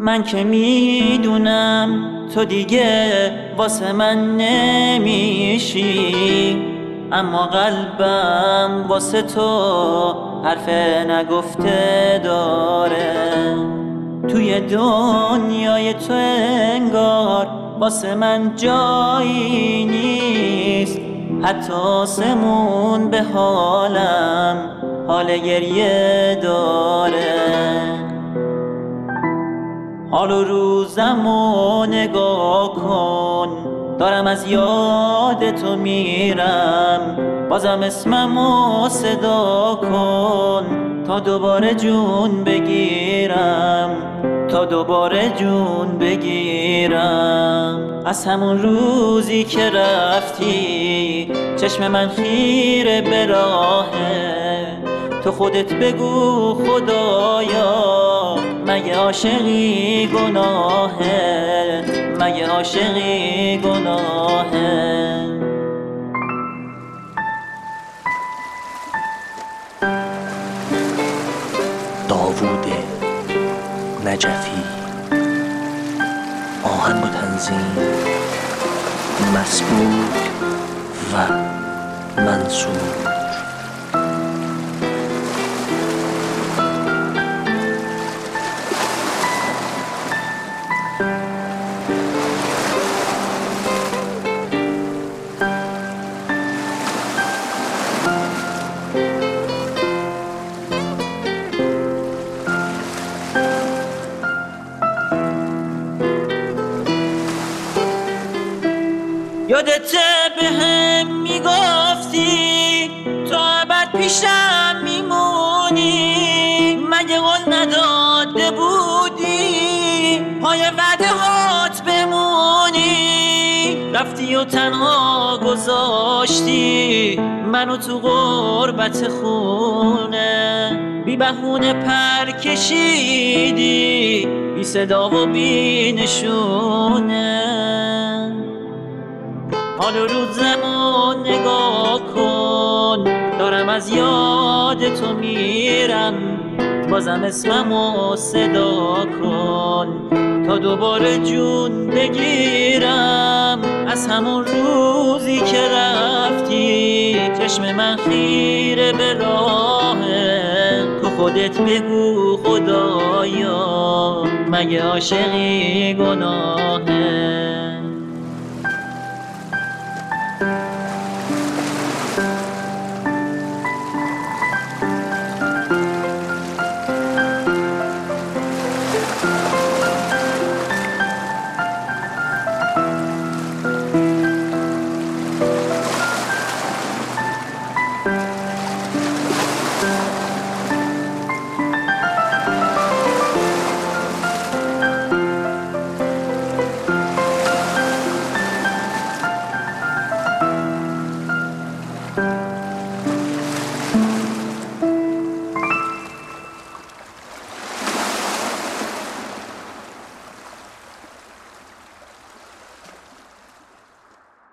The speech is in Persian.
من که میدونم تو دیگه واسه من نمیشی، اما قلبم واسه تو حرف نگفته داره. توی دنیای تو انگار واسه من جایی نیست، حتی آسمون به حالم حال گریه داره. حال و روزمو نگاه کن، دارم از یاد تو میرم، بازم اسممو صدا کن تا دوباره جون بگیرم، تا دوباره جون بگیرم. از همون روزی که رفتی چشم من خیره به راهه، تو خودت بگو خدایا مگه عاشقی گناهه، مگه عاشقی گناهه. داوود نجفی، آهنگ و تنظیم مسعود و منصور. یادته به هم میگفتی تو ابد پیشم میمونی، مگه قول نداده بودی پای وعده هات بمونی؟ رفتی و تنها گذاشتی منو تو غربت خونه، بی بهونه پر کشیدی بی صدا و بی نشونه. حال و روزمو نگاه کن، دارم از یاد تو میرم، بازم اسممو صدا کن تا دوباره جون بگیرم. از همون روزی که رفتی چشم من خیره به راهه، تو خودت بگو خدایا مگه عاشقی گناهه.